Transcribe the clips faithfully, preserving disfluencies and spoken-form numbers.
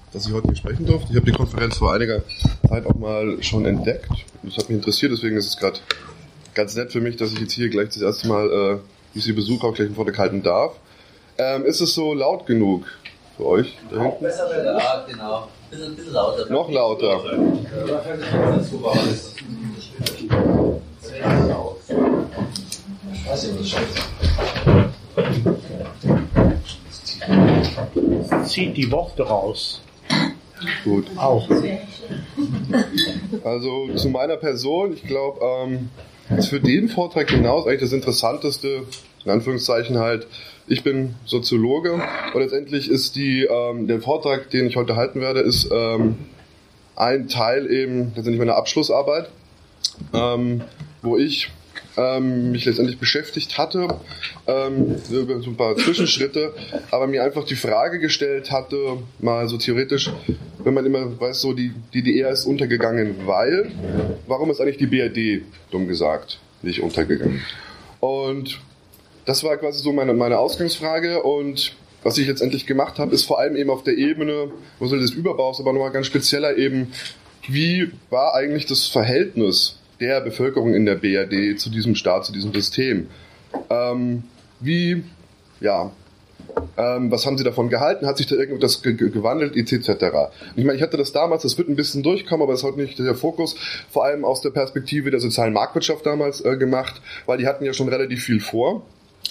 dass ich heute hier sprechen durfte. Ich habe die Konferenz vor einiger Zeit auch mal schon entdeckt. Das hat mich interessiert, deswegen ist es gerade ganz nett für mich, dass ich jetzt hier gleich das erste Mal äh, diese Besuch auch gleich einen Vortrag halten darf. Ähm, ist es so laut genug für euch? Da hinten? Besser wäre ja, genau. Ein bisschen, bisschen lauter. Noch lauter. Zieht die Worte raus. Gut. Auch. Also zu meiner Person, ich glaube, ähm, ist für den Vortrag hinaus eigentlich das Interessanteste, in Anführungszeichen halt, ich bin Soziologe und letztendlich ist die, ähm, der Vortrag, den ich heute halten werde, ist ähm, ein Teil eben letztendlich meiner Abschlussarbeit, ähm, wo ich ähm, mich letztendlich beschäftigt hatte, ähm, über so ein paar Zwischenschritte, aber mir einfach die Frage gestellt hatte, mal so theoretisch, wenn man immer weiß, so die D D R ist untergegangen, weil, warum ist eigentlich die B R D, dumm gesagt, nicht untergegangen? Und das war quasi so meine, meine Ausgangsfrage und was ich letztendlich gemacht habe, ist vor allem eben auf der Ebene, wo soll des Überbaus, aber nochmal ganz spezieller eben, wie war eigentlich das Verhältnis der Bevölkerung in der B R D zu diesem Staat, zu diesem System? Ähm, wie, ja, ähm, was haben sie davon gehalten? Hat sich da irgendwas ge- ge- gewandelt, et cetera. Ich meine, ich hatte das damals, das wird ein bisschen durchkommen, aber es ist heute nicht der Fokus, vor allem aus der Perspektive der sozialen Marktwirtschaft damals äh, gemacht, weil die hatten ja schon relativ viel vor.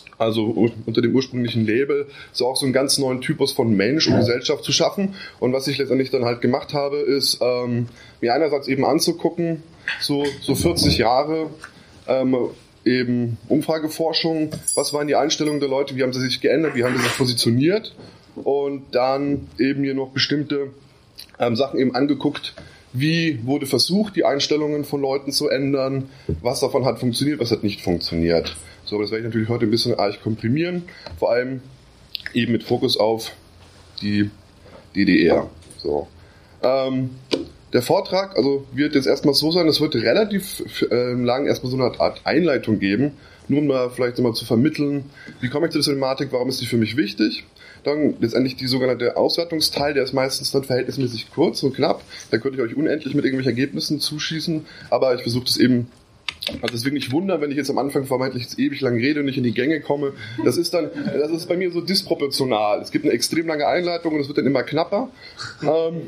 Also unter dem ursprünglichen Label, so auch so einen ganz neuen Typus von Mensch und Gesellschaft zu schaffen. Und was ich letztendlich dann halt gemacht habe, ist, ähm, mir einerseits eben anzugucken, so, so vierzig Jahre, ähm, eben Umfrageforschung, was waren die Einstellungen der Leute, wie haben sie sich geändert, wie haben sie sich positioniert und dann eben hier noch bestimmte ähm, Sachen eben angeguckt, wie wurde versucht, die Einstellungen von Leuten zu ändern, was davon hat funktioniert, was hat nicht funktioniert. So, aber das werde ich natürlich heute ein bisschen arg komprimieren, vor allem eben mit Fokus auf die D D R. So. Ähm, der Vortrag, also wird jetzt erstmal so sein, es wird relativ äh, lang erstmal so eine Art Einleitung geben, nur um mal vielleicht mal zu vermitteln, wie komme ich zu der Thematik, warum ist die für mich wichtig. Dann letztendlich die sogenannte Auswertungsteil, der ist meistens dann verhältnismäßig kurz und knapp. Da könnte ich euch unendlich mit irgendwelchen Ergebnissen zuschießen, aber ich versuche das eben. Also es wird nicht wundern, wenn ich jetzt am Anfang vermeintlich jetzt ewig lang rede und nicht in die Gänge komme. Das ist dann, das ist bei mir so disproportional. Es gibt eine extrem lange Einleitung und es wird dann immer knapper. Ähm,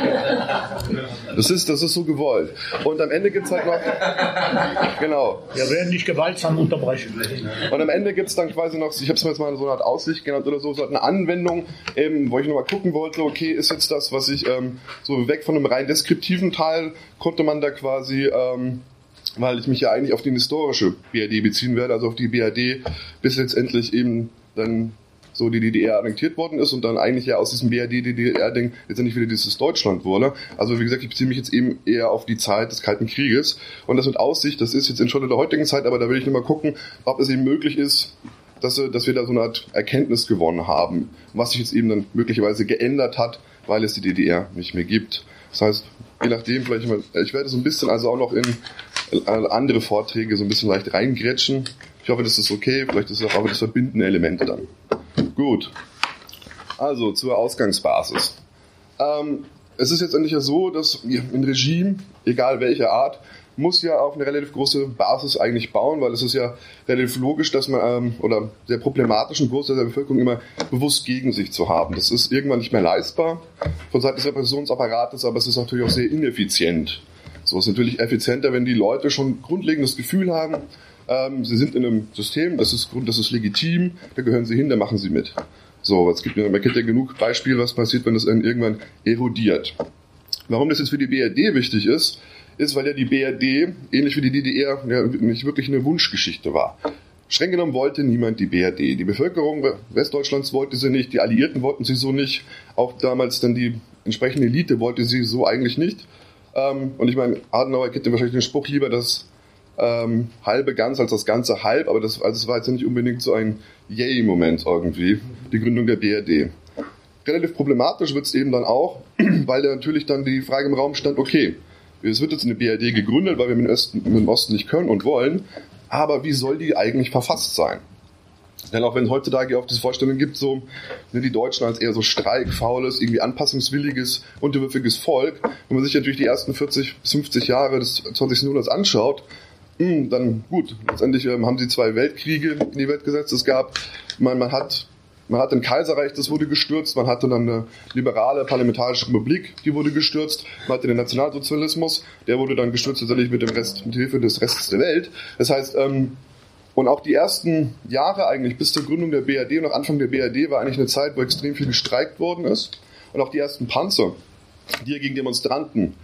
das ist, das ist so gewollt. Und am Ende gibt's halt noch, genau. Wir werden nicht gewaltsam unterbrechen. Und am Ende gibt's dann quasi noch, ich habe es mir jetzt mal so eine Art Aussicht genannt oder so, so eine Anwendung, ähm, wo ich nochmal gucken wollte, okay, ist jetzt das, was ich, ähm, so weg von einem rein deskriptiven Teil, konnte man da quasi, ähm, weil ich mich ja eigentlich auf die historische B R D beziehen werde, also auf die B R D, bis letztendlich eben dann so die D D R annektiert worden ist und dann eigentlich ja aus diesem B R D-D D R-Ding letztendlich wieder dieses Deutschland wurde. Also wie gesagt, ich beziehe mich jetzt eben eher auf die Zeit des Kalten Krieges und das mit Aussicht, das ist jetzt in schon in der heutigen Zeit, aber da will ich nur mal gucken, ob es eben möglich ist, dass, dass wir da so eine Art Erkenntnis gewonnen haben, was sich jetzt eben dann möglicherweise geändert hat, weil es die D D R nicht mehr gibt. Das heißt, je nachdem, vielleicht mal, ich werde so ein bisschen also auch noch in andere Vorträge so ein bisschen leicht reingrätschen. Ich hoffe, das ist okay. Vielleicht ist es auch aber das verbindende Element dann. Gut. Also zur Ausgangsbasis. Ähm, es ist jetzt endlich ja so, dass ein Regime, egal welcher Art, muss ja auf eine relativ große Basis eigentlich bauen, weil es ist ja relativ logisch, dass man, ähm, oder sehr problematisch, einen Großteil der Bevölkerung immer bewusst gegen sich zu haben. Das ist irgendwann nicht mehr leistbar von Seiten des Repressionsapparates, aber es ist natürlich auch sehr ineffizient. So ist natürlich effizienter, wenn die Leute schon grundlegend das Gefühl haben, ähm, sie sind in einem System, das ist, das ist legitim, da gehören sie hin, da machen sie mit. So, es gibt, man kennt ja genug Beispiele, was passiert, wenn das irgendwann erodiert. Warum das jetzt für die B R D wichtig ist, ist, weil ja die B R D, ähnlich wie die D D R, ja, nicht wirklich eine Wunschgeschichte war. Streng genommen wollte niemand die B R D. Die Bevölkerung Westdeutschlands wollte sie nicht, die Alliierten wollten sie so nicht, auch damals dann die entsprechende Elite wollte sie so eigentlich nicht. Ähm, und ich meine, Adenauer kennt ja wahrscheinlich den Spruch, lieber das ähm, halbe Ganz als das ganze Halb, aber das, also das war jetzt nicht unbedingt so ein Yay-Moment irgendwie, die Gründung der B R D. Relativ problematisch wird es eben dann auch, weil da natürlich dann die Frage im Raum stand, okay, es wird jetzt eine B R D gegründet, weil wir mit dem Osten, mit dem Osten nicht können und wollen, aber wie soll die eigentlich verfasst sein? Denn auch wenn es heutzutage oft diese Vorstellung gibt, so ne, die Deutschen als eher so streikfaules, irgendwie anpassungswilliges, unterwürfiges Volk, wenn man sich natürlich die ersten vierzig bis fünfzig Jahre des zwanzigsten Jahrhunderts anschaut, mh, dann gut, letztendlich ähm, haben sie zwei Weltkriege in die Welt gesetzt. Es gab, man, man hat man hat ein Kaiserreich, das wurde gestürzt, man hatte dann eine liberale parlamentarische Republik, die wurde gestürzt, man hatte den Nationalsozialismus, der wurde dann gestürzt letztendlich mit dem Rest, mit Hilfe des Restes der Welt. Das heißt, ähm, und auch die ersten Jahre eigentlich bis zur Gründung der B R D und auch Anfang der B R D war eigentlich eine Zeit, wo extrem viel gestreikt worden ist. Und auch die ersten Panzer, die ja gegen Demonstranten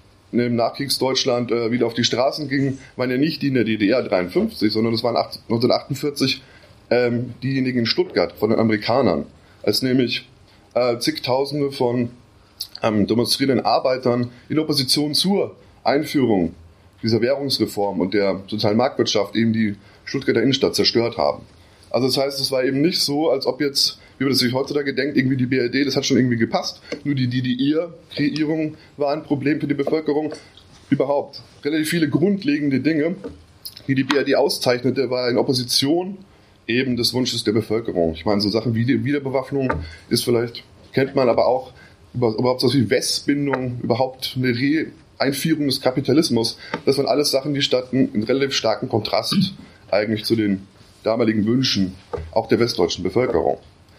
im Nachkriegsdeutschland äh, wieder auf die Straßen gingen, waren ja nicht die in der D D R dreiundfünfzig, sondern das waren neunzehnhundertachtundvierzig ähm, diejenigen in Stuttgart von den Amerikanern, als nämlich äh, zigtausende von ähm, demonstrierenden Arbeitern in Opposition zur Einführung dieser Währungsreform und der sozialen Marktwirtschaft eben die Stuttgarter Innenstadt zerstört haben. Also das heißt, es war eben nicht so, als ob jetzt, wie man das sich heutzutage denkt, irgendwie die B R D, das hat schon irgendwie gepasst. Nur die D D R-Kreierung war ein Problem für die Bevölkerung. Überhaupt. Relativ viele grundlegende Dinge, die die B R D auszeichnete, war in Opposition eben des Wunsches der Bevölkerung. Ich meine, so Sachen wie die Wiederbewaffnung ist vielleicht, kennt man, aber auch überhaupt so wie Westbindung, überhaupt eine Re-Einführung des Kapitalismus. Das waren alles Sachen, die standen in relativ starkem Kontrast eigentlich zu den damaligen Wünschen auch der westdeutschen Bevölkerung.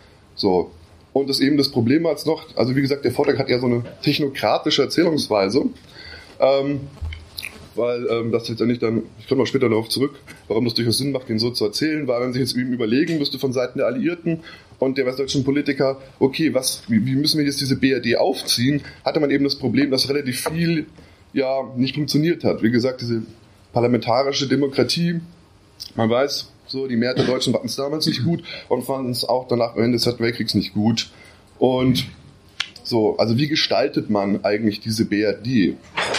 So. Und das eben das Problem war jetzt noch, also wie gesagt, der Vortrag hat eher so eine technokratische Erzählungsweise, ähm, weil ähm, das jetzt ja nicht dann, ich komme noch später darauf zurück, warum das durchaus Sinn macht, den so zu erzählen, weil man sich jetzt eben überlegen müsste von Seiten der Alliierten und der westdeutschen Politiker, okay, was, wie, wie müssen wir jetzt diese B R D aufziehen, hatte man eben das Problem, dass relativ viel ja nicht funktioniert hat. Wie gesagt, diese parlamentarische Demokratie, man weiß, so die Mehrheit der Deutschen fanden es damals nicht gut und fanden es auch danach am Ende des Zweiten Weltkriegs nicht gut. Und so, also wie gestaltet man eigentlich diese B R D?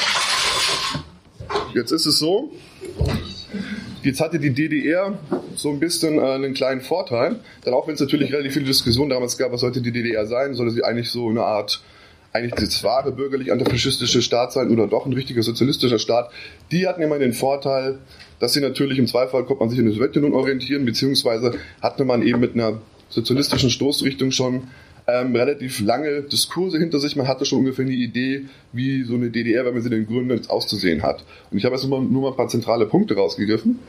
Jetzt ist es so, jetzt hatte die D D R so ein bisschen äh, einen kleinen Vorteil, denn auch wenn es natürlich relativ viele Diskussionen damals gab, was sollte die D D R sein, sollte sie eigentlich so eine Art, eigentlich das wahre bürgerlich-antifaschistische Staat sein oder doch ein richtiger sozialistischer Staat, die hatten immer den Vorteil, dass sie natürlich im Zweifel konnte man sich in der Sowjetunion orientieren, beziehungsweise hatte man eben mit einer sozialistischen Stoßrichtung schon ähm, relativ lange Diskurse hinter sich. Man hatte schon ungefähr eine Idee, wie so eine D D R, wenn man sie denn gründet, auszusehen hat. Und ich habe jetzt nur mal, nur mal ein paar zentrale Punkte rausgegriffen.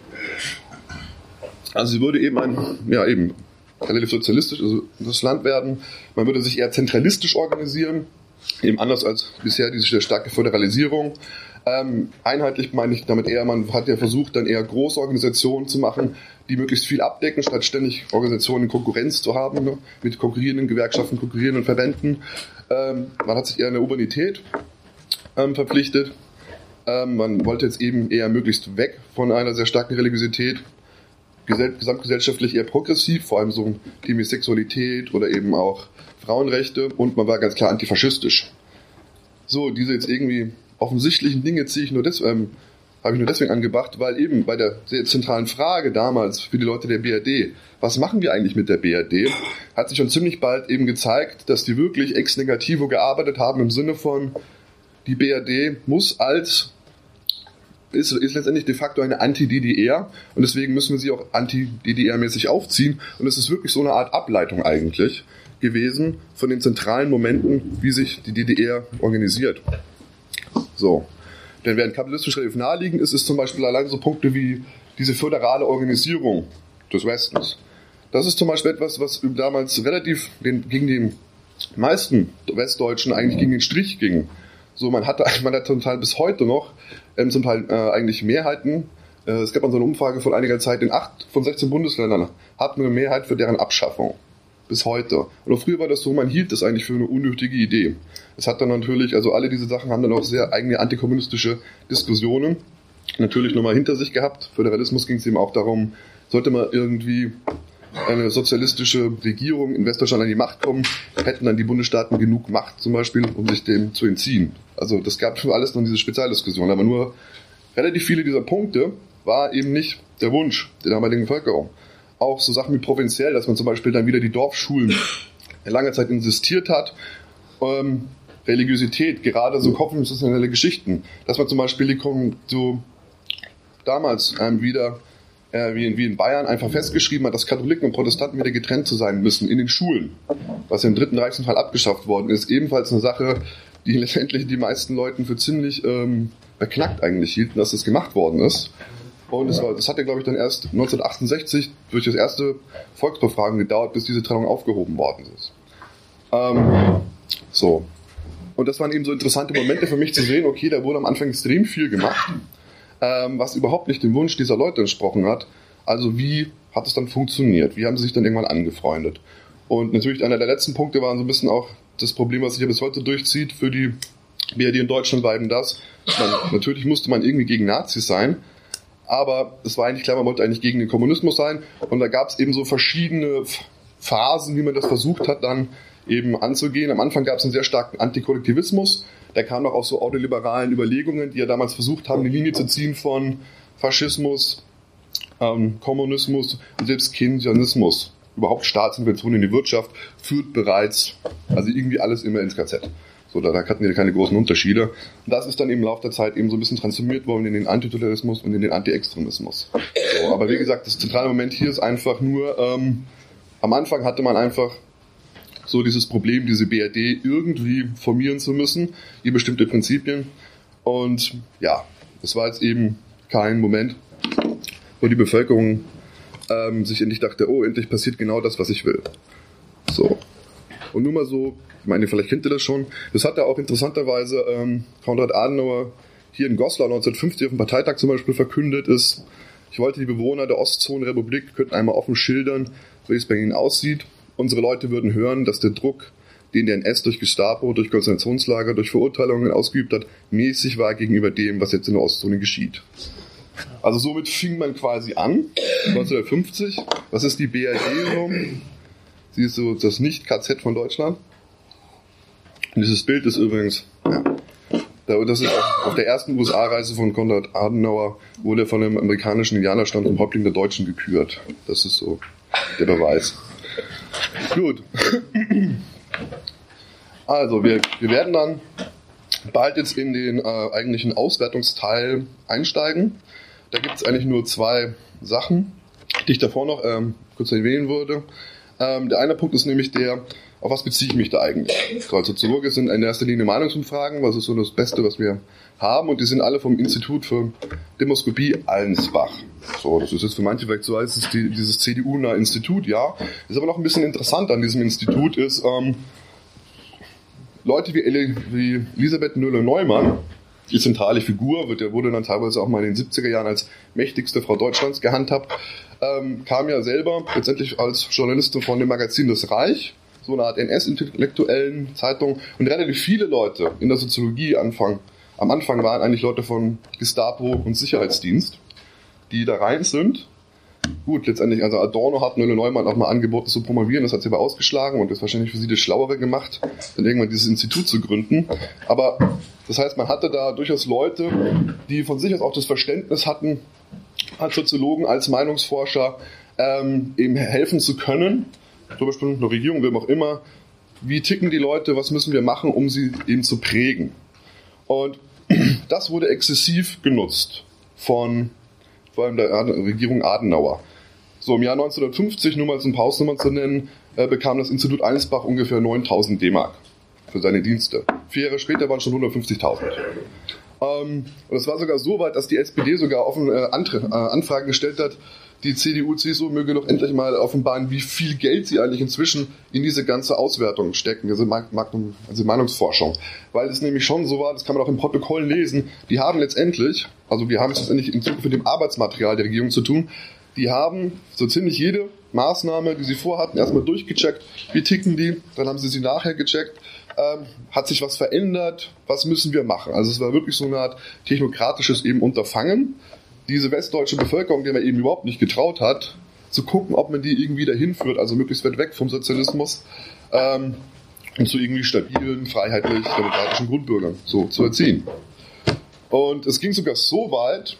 Also sie würde eben ein, ja eben, relativ sozialistisch, also das Land werden. Man würde sich eher zentralistisch organisieren, eben anders als bisher diese starke Föderalisierung. Ähm, einheitlich meine ich damit eher, man hat ja versucht, dann eher große Organisationen zu machen, die möglichst viel abdecken, statt ständig Organisationen in Konkurrenz zu haben, ne, mit konkurrierenden Gewerkschaften, konkurrierenden Verbänden. Ähm, man hat sich eher eine Urbanität ähm, verpflichtet. Ähm, man wollte jetzt eben eher möglichst weg von einer sehr starken Religiosität, gesell- gesamtgesellschaftlich eher progressiv, vor allem so Themen wie Sexualität oder eben auch Frauenrechte, und man war ganz klar antifaschistisch. So, diese jetzt irgendwie offensichtlichen Dinge ziehe ich nur des, ähm, habe ich nur deswegen angebracht, weil eben bei der sehr zentralen Frage damals für die Leute der B R D, was machen wir eigentlich mit der B R D, hat sich schon ziemlich bald eben gezeigt, dass die wirklich ex negativo gearbeitet haben im Sinne von, die B R D muss als, ist, ist letztendlich de facto eine Anti-D D R und deswegen müssen wir sie auch anti-D D R-mäßig aufziehen, und es ist wirklich so eine Art Ableitung eigentlich gewesen von den zentralen Momenten, wie sich die D D R organisiert. So. Denn während kapitalistisch relativ naheliegend ist, ist zum Beispiel allein so Punkte wie diese föderale Organisierung des Westens. Das ist zum Beispiel etwas, was damals relativ den, gegen die meisten Westdeutschen eigentlich gegen den Strich ging. So, man hatte, man hat zum Teil bis heute noch ähm, zum Teil äh, eigentlich Mehrheiten. Äh, es gab mal so eine Umfrage von einiger Zeit, in acht von sechzehn Bundesländern hatten wir eine Mehrheit für deren Abschaffung. Bis heute. Oder früher war das so, man hielt das eigentlich für eine unnötige Idee. Es hat dann natürlich, also alle diese Sachen haben dann auch sehr eigene antikommunistische Diskussionen natürlich nochmal hinter sich gehabt. Föderalismus ging es eben auch darum, sollte man irgendwie eine sozialistische Regierung in Westdeutschland an die Macht kommen, hätten dann die Bundesstaaten genug Macht zum Beispiel, um sich dem zu entziehen. Also das gab für alles noch diese Spezialdiskussion, aber nur relativ viele dieser Punkte war eben nicht der Wunsch der damaligen Bevölkerung. Auch so Sachen wie provinziell, dass man zum Beispiel dann wieder die Dorfschulen lange Zeit insistiert hat. Ähm, Religiosität, gerade so konfessionelle Geschichten, dass man zum Beispiel die, so damals ähm, wieder äh, wie, in, wie in Bayern, einfach festgeschrieben hat, dass Katholiken und Protestanten wieder getrennt zu sein müssen in den Schulen, was im Dritten Reichsfall abgeschafft worden ist. Ebenfalls eine Sache, die letztendlich die meisten Leuten für ziemlich ähm, beknackt eigentlich hielten, dass das gemacht worden ist. Und es war, das hat ja, glaube ich, dann erst neunzehnhundertachtundsechzig durch das erste Volksbefragen gedauert, bis diese Trennung aufgehoben worden ist. Ähm, so. Und das waren eben so interessante Momente für mich zu sehen, okay, da wurde am Anfang extrem viel gemacht, ähm, was überhaupt nicht dem Wunsch dieser Leute entsprochen hat. Also wie hat es dann funktioniert? Wie haben sie sich dann irgendwann angefreundet? Und natürlich einer der letzten Punkte war so ein bisschen auch das Problem, was sich ja bis heute durchzieht für die B R D in Deutschland, war eben das. Man, natürlich musste man irgendwie gegen Nazis sein, aber es war eigentlich klar, man wollte eigentlich gegen den Kommunismus sein. Und da gab es eben so verschiedene Phasen, wie man das versucht hat, dann eben anzugehen. Am Anfang gab es einen sehr starken Antikollektivismus. Der kam noch aus so autoliberalen Überlegungen, die ja damals versucht haben, die Linie zu ziehen von Faschismus, ähm, Kommunismus und selbst Keynesianismus. Überhaupt Staatsintervention in die Wirtschaft führt bereits, also irgendwie alles immer ins K Z. So, da, da hatten wir keine großen Unterschiede. Und das ist dann eben im Laufe der Zeit eben so ein bisschen transformiert worden in den Antitotalitarismus und in den Anti-Extremismus. So, aber wie gesagt, das zentrale Moment hier ist einfach nur, ähm, am Anfang hatte man einfach so dieses Problem, diese B R D irgendwie formieren zu müssen, hier bestimmte Prinzipien. Und ja, es war jetzt eben kein Moment, wo die Bevölkerung ähm, sich endlich dachte, oh, endlich passiert genau das, was ich will. So. Und nur mal so, ich meine, vielleicht kennt ihr das schon, das hat ja auch interessanterweise ähm, Konrad Adenauer hier in Goslar neunzehnhundertfünfzig auf dem Parteitag zum Beispiel verkündet ist, ich wollte die Bewohner der Ostzonenrepublik könnten einmal offen schildern, wie es bei ihnen aussieht. Unsere Leute würden hören, dass der Druck, den der N S durch Gestapo, durch Konzentrationslager, durch Verurteilungen ausgeübt hat, mäßig war gegenüber dem, was jetzt in der Ostzone geschieht. Also somit fing man quasi an, neunzehnhundertfünfzig. Was ist die B R D so? Sie ist so das Nicht-K Z von Deutschland. Und dieses Bild ist übrigens, ja, das ist auf der ersten U S A-Reise von Konrad Adenauer, wurde von einem amerikanischen Indianerstamm zum Häuptling der Deutschen gekürt. Das ist so der Beweis. Gut. Also, wir, wir werden dann bald jetzt in den äh, eigentlichen Auswertungsteil einsteigen. Da gibt es eigentlich nur zwei Sachen, die ich davor noch ähm, kurz erwähnen würde. Ähm, der eine Punkt ist nämlich der, auf was beziehe ich mich da eigentlich? So, als Soziologe sind in erster Linie Meinungsumfragen, was ist so das Beste, was wir haben, und die sind alle vom Institut für Demoskopie Allensbach. So, das ist jetzt für manche vielleicht so, es ist die, dieses C D U-nahe Institut, ja. Ist aber noch ein bisschen interessant an diesem Institut ist, ähm, Leute wie, Eli, wie Elisabeth Nölle-Neumann, die zentrale Figur, wird, der wurde dann teilweise auch mal in den siebziger Jahren als mächtigste Frau Deutschlands gehandhabt, ähm, kam ja selber letztendlich als Journalistin von dem Magazin Das Reich, so eine Art N S-intellektuellen Zeitung, und relativ viele Leute in der Soziologie Anfang, am Anfang waren eigentlich Leute von Gestapo und Sicherheitsdienst, die da rein sind. Gut, letztendlich, also Adorno hat Nölle-Neumann auch mal angeboten zu promovieren, das hat sie aber ausgeschlagen und ist wahrscheinlich für sie das Schlauere gemacht, dann irgendwann dieses Institut zu gründen. Aber das heißt, man hatte da durchaus Leute, die von sich aus auch das Verständnis hatten, als Soziologen, als Meinungsforscher ähm, eben helfen zu können, zum Beispiel eine Regierung, wem auch immer, wie ticken die Leute, was müssen wir machen, um sie eben zu prägen. Und das wurde exzessiv genutzt von vor allem der Regierung Adenauer. So im Jahr neunzehnhundertfünfzig, nur mal als ein paar Hausnummern zu nennen, äh, bekam das Institut Allensbach ungefähr neuntausend D-Mark für seine Dienste. Vier Jahre später waren es schon hundertfünfzigtausend. Ähm, und es war sogar so weit, dass die S P D sogar offen äh, Antre- äh, Anfragen gestellt hat, die C D U, C S U möge doch endlich mal offenbaren, wie viel Geld sie eigentlich inzwischen in diese ganze Auswertung stecken, also, Mark- also Meinungsforschung. Weil es nämlich schon so war, das kann man auch im Protokoll lesen, die haben letztendlich, also wir haben es letztendlich in Zukunft mit dem Arbeitsmaterial der Regierung zu tun, die haben so ziemlich jede Maßnahme, die sie vorhatten, erstmal durchgecheckt, wie ticken die, dann haben sie sie nachher gecheckt, ähm, hat sich was verändert, was müssen wir machen. Also es war wirklich so eine Art technokratisches eben Unterfangen, diese westdeutsche Bevölkerung, der man eben überhaupt nicht getraut hat, zu gucken, ob man die irgendwie dahin führt, also möglichst weit weg vom Sozialismus, ähm, und zu irgendwie stabilen, freiheitlich-demokratischen Grundbürgern so zu erziehen. Und es ging sogar so weit,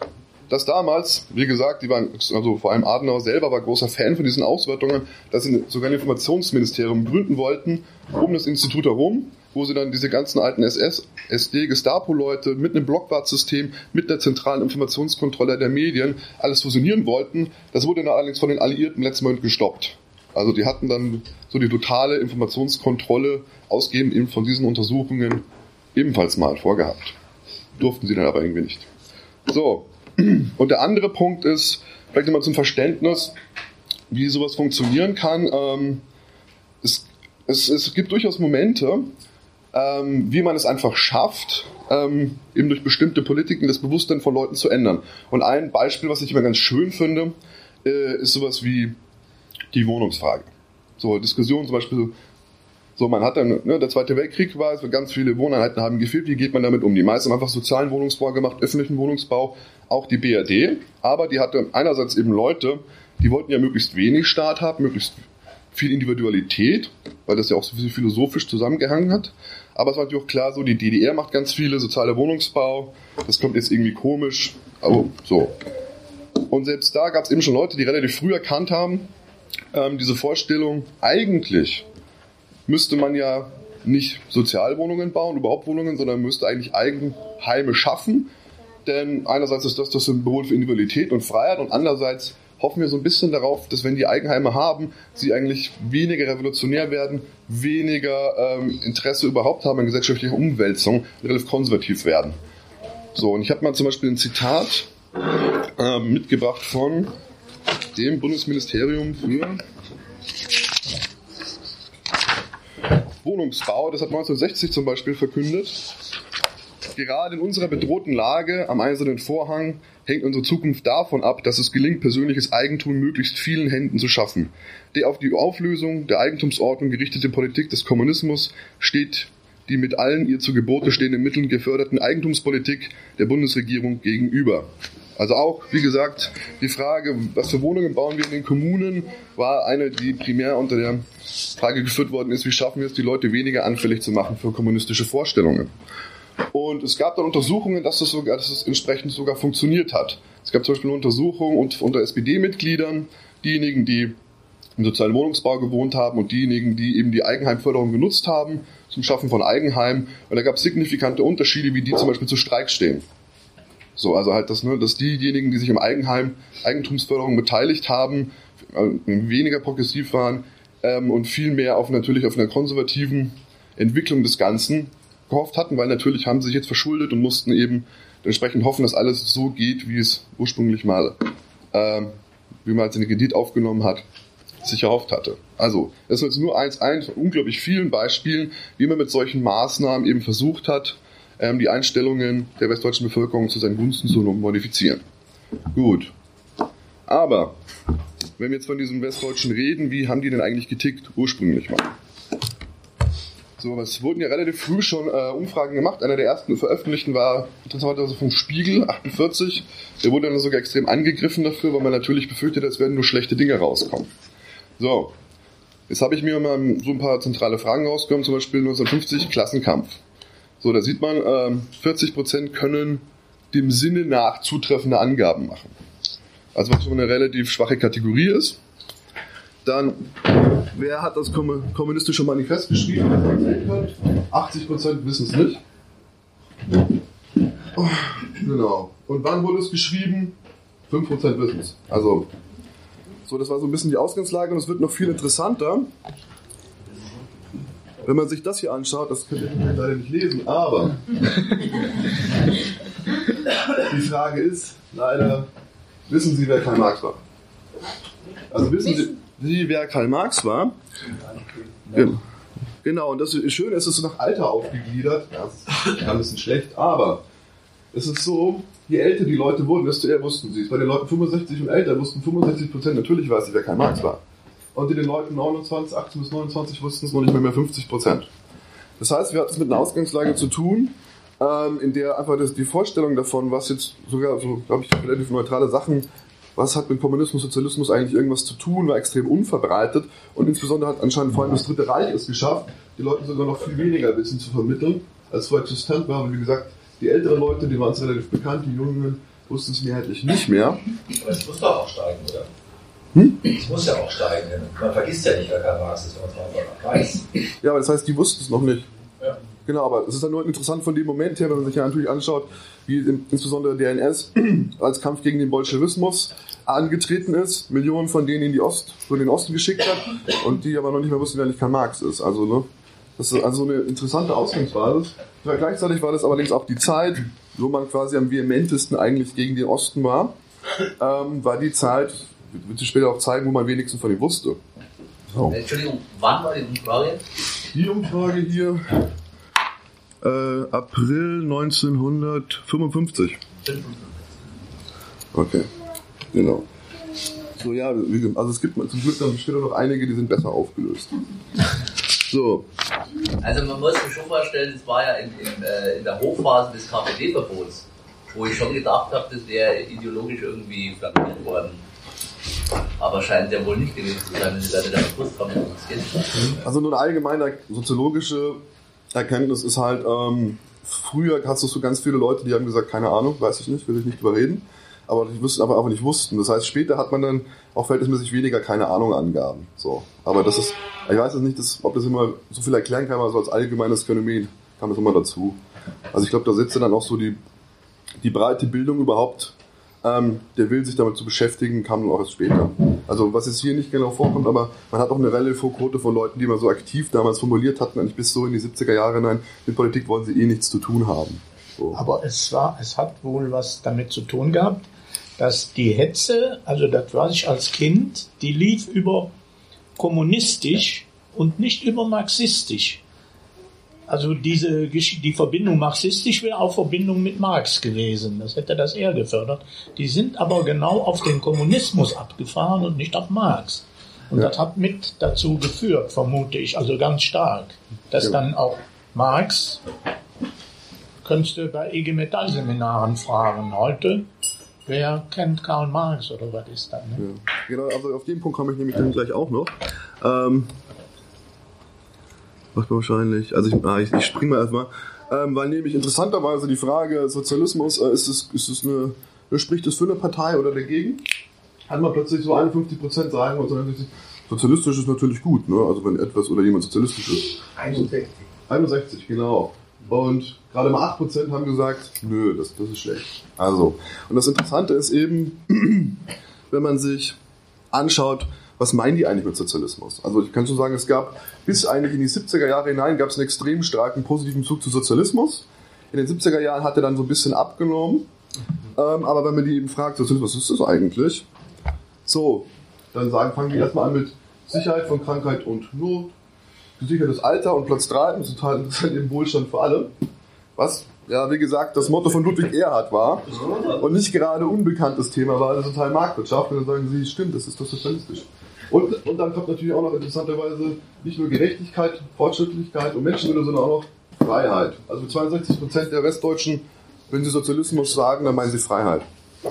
dass damals, wie gesagt, die waren, also vor allem Adenauer selber war großer Fan von diesen Auswertungen, dass sie sogar ein Informationsministerium gründen wollten, um das Institut herum, wo sie dann diese ganzen alten S S, S D, Gestapo-Leute mit einem Blockwartsystem, mit der zentralen Informationskontrolle der Medien alles fusionieren wollten. Das wurde dann allerdings von den Alliierten letzten Moment gestoppt. Also die hatten dann so die totale Informationskontrolle ausgehend eben von diesen Untersuchungen ebenfalls mal vorgehabt. Durften sie dann aber irgendwie nicht. So, und der andere Punkt ist, vielleicht nochmal zum Verständnis, wie sowas funktionieren kann. Ähm, es, es, es gibt durchaus Momente, ähm, wie man es einfach schafft, ähm, eben durch bestimmte Politiken das Bewusstsein von Leuten zu ändern. Und ein Beispiel, was ich immer ganz schön finde, äh, ist sowas wie die Wohnungsfrage. So, Diskussionen zum Beispiel, so man hat dann, ne, der Zweite Weltkrieg war, es ganz viele Wohneinheiten haben gefehlt, wie geht man damit um? Die meisten haben einfach sozialen Wohnungsbau gemacht, öffentlichen Wohnungsbau, auch die B R D, aber die hatte einerseits eben Leute, die wollten ja möglichst wenig Staat haben, möglichst viel Individualität, weil das ja auch so philosophisch zusammengehangen hat, aber es war natürlich auch klar, so die D D R macht ganz viele, sozialer Wohnungsbau, das kommt jetzt irgendwie komisch, aber so. Und selbst da gab es eben schon Leute, die relativ früh erkannt haben, ähm, diese Vorstellung, eigentlich müsste man ja nicht Sozialwohnungen bauen, überhaupt Wohnungen, sondern müsste eigentlich Eigenheime schaffen. Denn einerseits ist das das Symbol für Individualität und Freiheit und andererseits hoffen wir so ein bisschen darauf, dass wenn die Eigenheime haben, sie eigentlich weniger revolutionär werden, weniger ähm, Interesse überhaupt haben an gesellschaftlicher Umwälzung, relativ konservativ werden. So, und ich habe mal zum Beispiel ein Zitat äh, mitgebracht von dem Bundesministerium für Wohnungsbau, das hat neunzehnhundertsechzig zum Beispiel verkündet: Gerade in unserer bedrohten Lage am eisernen Vorhang hängt unsere Zukunft davon ab, dass es gelingt, persönliches Eigentum in möglichst vielen Händen zu schaffen. Die auf die Auflösung der Eigentumsordnung gerichtete Politik des Kommunismus steht die mit allen ihr zu Gebote stehenden Mitteln geförderten Eigentumspolitik der Bundesregierung gegenüber. Also auch, wie gesagt, die Frage, was für Wohnungen bauen wir in den Kommunen, war eine, die primär unter der Frage geführt worden ist, wie schaffen wir es, die Leute weniger anfällig zu machen für kommunistische Vorstellungen. Und es gab dann Untersuchungen, dass es, sogar, dass es entsprechend sogar funktioniert hat. Es gab zum Beispiel eine Untersuchung unter S P D-Mitgliedern, diejenigen, die im sozialen Wohnungsbau gewohnt haben und diejenigen, die eben die Eigenheimförderung genutzt haben zum Schaffen von Eigenheimen. Und da gab es signifikante Unterschiede, wie die zum Beispiel zu Streik stehen. So, also halt, dass, ne, dass diejenigen, die sich im Eigenheim Eigentumsförderung beteiligt haben, weniger progressiv waren ähm, und viel mehr auf natürlich auf einer konservativen Entwicklung des Ganzen gehofft hatten, weil natürlich haben sie sich jetzt verschuldet und mussten eben entsprechend hoffen, dass alles so geht, wie es ursprünglich mal, ähm, wie man als einen Kredit aufgenommen hat, sich erhofft hatte. Also, das ist jetzt nur eins, eins von unglaublich vielen Beispielen, wie man mit solchen Maßnahmen eben versucht hat, ähm, die Einstellungen der westdeutschen Bevölkerung zu seinen Gunsten zu modifizieren. Gut. Aber, wenn wir jetzt von diesen Westdeutschen reden, wie haben die denn eigentlich getickt ursprünglich mal? So, es wurden ja relativ früh schon äh, Umfragen gemacht. Einer der ersten veröffentlichten war interessanterweise vom Spiegel, achtundvierzig. Der wurde dann sogar extrem angegriffen dafür, weil man natürlich befürchtet, es werden nur schlechte Dinge rauskommen. So, jetzt habe ich mir mal so ein paar zentrale Fragen rausgenommen, zum Beispiel neunzehnhundertfünfzig, Klassenkampf. So, da sieht man, äh, vierzig Prozent können dem Sinne nach zutreffende Angaben machen. Also was schon eine relativ schwache Kategorie ist. Dann, wer hat das kommunistische Manifest geschrieben? achtzig Prozent wissen es nicht. Oh, genau. Und wann wurde es geschrieben? fünf Prozent wissen es. Also, so, das war so ein bisschen die Ausgangslage und es wird noch viel interessanter. Wenn man sich das hier anschaut, das könnt ihr leider nicht lesen, aber die Frage ist, leider, wissen Sie, wer Karl Marx war? Also wissen Sie, Sie, wer Karl Marx war? Genau, und das Schöne ist, es ist so nach Alter aufgegliedert. Das ist ein bisschen schlecht, aber es ist so, je älter die Leute wurden, desto eher wussten sie es. Bei den Leuten fünfundsechzig und älter wussten fünfundsechzig Prozent natürlich, weiß ich, wer Karl Marx war. Und den Leuten neunundzwanzig, achtzehn bis neunundzwanzig wussten es noch nicht mehr, mehr fünfzig Prozent. Das heißt, wir hatten es mit einer Ausgangslage zu tun, ähm, in der einfach das, die Vorstellung davon, was jetzt sogar so, glaube ich, relativ neutrale Sachen, was hat mit Kommunismus, Sozialismus eigentlich irgendwas zu tun, war extrem unverbreitet und insbesondere hat anscheinend vor allem das Dritte Reich es geschafft, die Leute sogar noch viel weniger Wissen zu vermitteln, als vorher existent war. Und wie gesagt, die älteren Leute, die waren es relativ bekannt, die Jungen wussten es mehrheitlich nicht mehr. Aber es muss doch auch steigen, oder? Hm? Es muss ja auch steigen, denn man vergisst ja nicht, wer Karl Marx ist, wenn man es einfach weiß. Ja, aber das heißt, die wussten es noch nicht. Ja. Genau, aber es ist dann nur interessant von dem Moment her, wenn man sich ja natürlich anschaut, wie insbesondere der N S als Kampf gegen den Bolschewismus angetreten ist, Millionen von denen in die Ost, so in den Osten geschickt hat und die aber noch nicht mehr wussten, wer nicht Karl Marx ist. Also, ne, das ist also eine interessante Ausgangsbasis. Gleichzeitig war das allerdings auch die Zeit, wo man quasi am vehementesten eigentlich gegen den Osten war, ähm, war die Zeit, wird sich später auch zeigen, wo man wenigstens von ihm wusste. So. Entschuldigung, wann war die Umfrage? Die Umfrage hier, äh, April neunzehnhundertfünfundfünfzig. Okay, genau. So, ja, also es gibt zum Glück dann später noch einige, die sind besser aufgelöst. So. Also man muss sich schon vorstellen, das war ja in, in, äh, in der Hochphase des K P D-Verbots, wo ich schon gedacht habe, das wäre ideologisch irgendwie flankiert worden. Aber scheint ja wohl nicht gewesen zu sein, wenn die Leute da gewusst haben, worum es geht. Also nur eine allgemeine soziologische Erkenntnis ist halt, ähm, früher hast du so ganz viele Leute, die haben gesagt, keine Ahnung, weiß ich nicht, will ich nicht drüber reden, aber die wussten aber einfach nicht wussten. Das heißt, später hat man dann auch verhältnismäßig weniger keine Ahnung Angaben. So. Aber das ist, ich weiß jetzt nicht, dass, ob das immer so viel erklären kann, aber so als allgemeines Phänomen kam das immer dazu. Also ich glaube, da setzt dann auch so die, die breite Bildung überhaupt, ähm, der Will, sich damit zu beschäftigen, kam dann auch erst später. Also was jetzt hier nicht genau vorkommt, aber man hat auch eine relative Quote von Leuten, die mal so aktiv damals formuliert hatten, eigentlich bis so in die siebziger Jahre hinein, mit Politik wollen sie eh nichts zu tun haben. So. Aber es war, es hat wohl was damit zu tun gehabt, dass die Hetze, also das weiß ich als Kind, die lief über kommunistisch und nicht über marxistisch. Also diese die Verbindung marxistisch wäre auch Verbindung mit Marx gewesen. Das hätte das eher gefördert. Die sind aber genau auf den Kommunismus abgefahren und nicht auf Marx. Und ja. Das hat mit dazu geführt, vermute ich, also ganz stark, dass ja. Dann auch Marx, könntest du bei I G Metall-Seminaren fragen heute, wer kennt Karl Marx oder was ist das? Ne? Ja. Genau, also auf den Punkt komme ich nämlich dann gleich auch noch. Ähm, Macht man wahrscheinlich, also ich, ah, ich, ich springe mal erstmal, ähm, weil nämlich interessanterweise die Frage Sozialismus, äh, ist es, ist es eine, spricht es für eine Partei oder dagegen? Kann man plötzlich so einundfünfzig Prozent sagen, sozialistisch ist natürlich gut, ne? Also wenn etwas oder jemand sozialistisch ist. einundsechzig. einundsechzig, genau. Und gerade mal acht Prozent haben gesagt, nö, das, das ist schlecht. Also, und das Interessante ist eben, wenn man sich anschaut, was meinen die eigentlich mit Sozialismus? Also ich kann schon sagen, es gab bis eigentlich in die siebziger Jahre hinein gab es einen extrem starken positiven Zug zu Sozialismus. In den siebziger Jahren hat er dann so ein bisschen abgenommen. Ähm, aber wenn man die eben fragt, Sozialismus, was ist das eigentlich? So, dann sagen, fangen wir erstmal an mit Sicherheit von Krankheit und Not, gesichertes Alter und Platz drei, das ist total interessant, eben Wohlstand für alle. Was, ja, wie gesagt, das Motto von Ludwig Erhard war und nicht gerade unbekanntes Thema war, das ist total Marktwirtschaft. Und dann sagen sie, stimmt, das ist doch sozialistisch. Und, und dann kommt natürlich auch noch interessanterweise nicht nur Gerechtigkeit, Fortschrittlichkeit und Menschenwürde, sondern auch noch Freiheit. Also zweiundsechzig Prozent der Westdeutschen, wenn sie Sozialismus sagen, dann meinen sie Freiheit.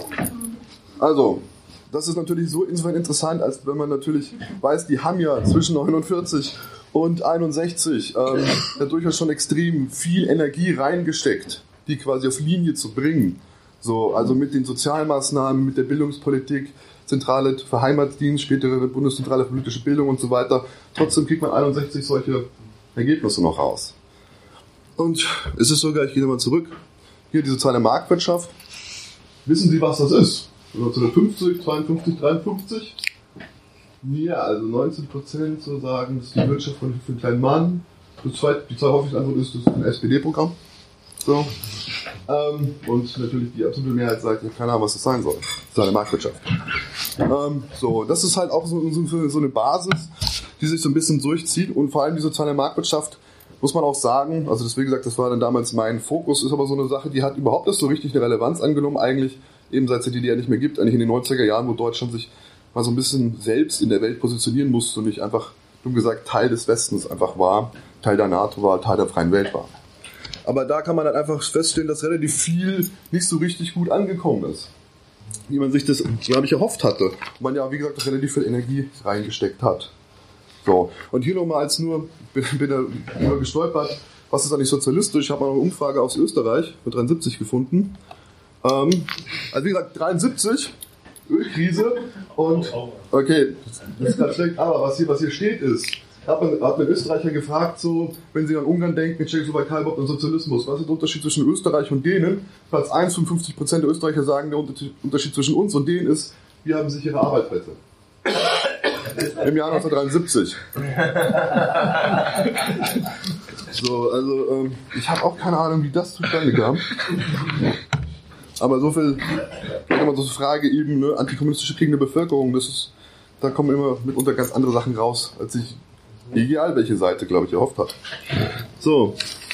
Also, das ist natürlich so insofern interessant, als wenn man natürlich weiß, die haben ja zwischen neunundvierzig und einundsechzig ähm, da durchaus schon extrem viel Energie reingesteckt, die quasi auf Linie zu bringen. So, also mit den Sozialmaßnahmen, mit der Bildungspolitik, Zentrale für Heimatdienst, spätere Bundeszentrale für politische Bildung und so weiter. Trotzdem kriegt man einundsechzig solche Ergebnisse noch raus. Und es ist sogar, ich gehe nochmal zurück, hier die soziale Marktwirtschaft. Wissen Sie, was das ist? neunzehnhundertfünfzig, zweiundfünfzig, dreiundfünfzig? Ja, also neunzehn Prozent so sagen, das ist die Wirtschaft für einen kleinen Mann. Die zweite, die zweite häufigste Antwort ist, das ist ein S P D-Programm. So. Ähm, und natürlich die absolute Mehrheit sagt, keine Ahnung, was das sein soll. Soziale Marktwirtschaft. Ähm, so, das ist halt auch so, so, so eine Basis, die sich so ein bisschen durchzieht. Und vor allem die soziale Marktwirtschaft, muss man auch sagen, also das, wie gesagt, das war dann damals mein Fokus, ist aber so eine Sache, die hat überhaupt nicht so richtig eine Relevanz angenommen, eigentlich, eben seit es die D D R nicht mehr gibt, eigentlich in den neunziger Jahren, wo Deutschland sich mal so ein bisschen selbst in der Welt positionieren musste und nicht einfach, dumm gesagt, Teil des Westens einfach war, Teil der NATO war, Teil der freien Welt war. Aber da kann man dann einfach feststellen, dass relativ viel nicht so richtig gut angekommen ist. Wie man sich das, glaube ich, erhofft hatte. Und man ja, wie gesagt, relativ viel Energie reingesteckt hat. So. Und hier nochmal als nur, bin, bin da nur gestolpert, was ist eigentlich sozialistisch? Ich habe mal eine Umfrage aus Österreich für dreiundsiebzig gefunden. Ähm, also wie gesagt, dreiundsiebzig, Ölkrise und, okay, das ist gerade schlecht, aber was hier, was hier steht ist, hat man, hat man Österreicher gefragt, so, wenn sie an Ungarn denken, Tschechoslowakei und Sozialismus, was ist der Unterschied zwischen Österreich und denen? Platz eins, fünfundfünfzig Prozent der Österreicher sagen, der Unterschied zwischen uns und denen ist, wir haben sichere Arbeitsplätze. Im Jahr neunzehnhundertdreiundsiebzig. So, also, ähm, ich habe auch keine Ahnung, wie das zustande kam. Aber so viel, wenn man so eine Frage eben, ne, antikommunistische prägende Bevölkerung, das ist, da kommen immer mitunter ganz andere Sachen raus, als ich, egal welche Seite, glaube ich, erhofft habe. So.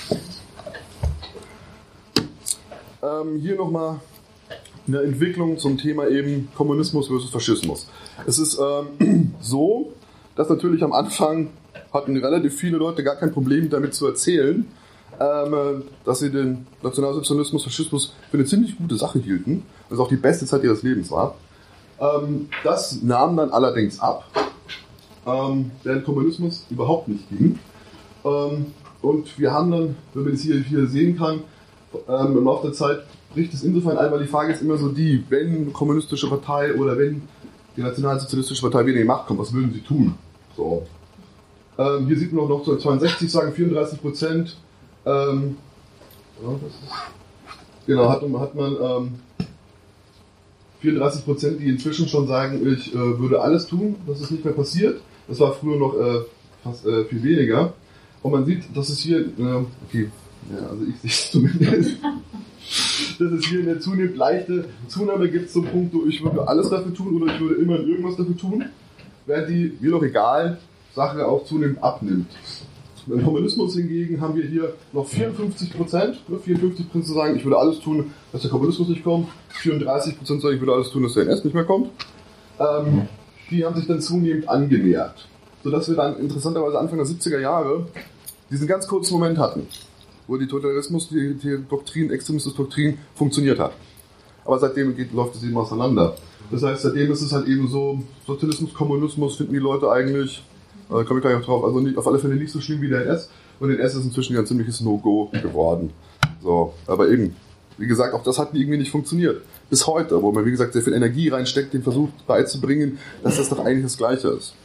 Ähm, hier nochmal eine Entwicklung zum Thema eben Kommunismus versus Faschismus. Es ist ähm, so, dass natürlich am Anfang hatten relativ viele Leute gar kein Problem damit zu erzählen, ähm, dass sie den Nationalsozialismus, Faschismus für eine ziemlich gute Sache hielten, was auch die beste Zeit ihres Lebens war. Ähm, das nahm dann allerdings ab, ähm, während Kommunismus überhaupt nicht ging. Ähm, und wir haben dann, wenn man das hier, hier sehen kann, ähm, im Laufe der Zeit bricht es insofern ein, weil die Frage ist immer so die, wenn kommunistische Partei oder wenn die nationalsozialistische Partei wieder in die Macht kommt, was würden sie tun? So. Ähm, hier sieht man auch noch zweiundsechzig sagen vierunddreißig Prozent. Ähm, ja, das ist, genau, hat, hat man ähm, vierunddreißig Prozent, die inzwischen schon sagen, ich äh, würde alles tun, dass es nicht mehr passiert. Das war früher noch äh, fast äh, viel weniger. Und man sieht, dass es hier, äh, okay, ja, also ich sehe es zumindest, dass es hier eine zunehmend leichte Zunahme gibt zum Punkt, wo ich würde alles dafür tun oder ich würde immer irgendwas dafür tun, während die, mir doch egal, Sache auch zunehmend abnimmt. Beim Kommunismus hingegen haben wir hier noch vierundfünfzig Prozent, vierundfünfzig Prozent zu sagen, ich würde alles tun, dass der Kommunismus nicht kommt, vierunddreißig Prozent sagen, ich würde alles tun, dass der N S nicht mehr kommt. Ähm, die haben sich dann zunehmend angenähert, sodass wir dann interessanterweise Anfang der siebziger Jahre diesen ganz kurzen Moment hatten, wo die Totalitarismus, die, die Doktrin, Extremismus-Doktrin funktioniert hat. Aber seitdem geht, läuft es eben auseinander. Das heißt, seitdem ist es halt eben so, Sozialismus, Kommunismus finden die Leute eigentlich, da komme ich gleich noch drauf, also nicht, auf alle Fälle nicht so schlimm wie der N S. Und der N S ist inzwischen ja ein ziemliches No-Go geworden. So, aber eben, wie gesagt, auch das hat irgendwie nicht funktioniert. Bis heute, wo man, wie gesagt, sehr viel Energie reinsteckt, den Versuch beizubringen, dass das doch eigentlich das Gleiche ist.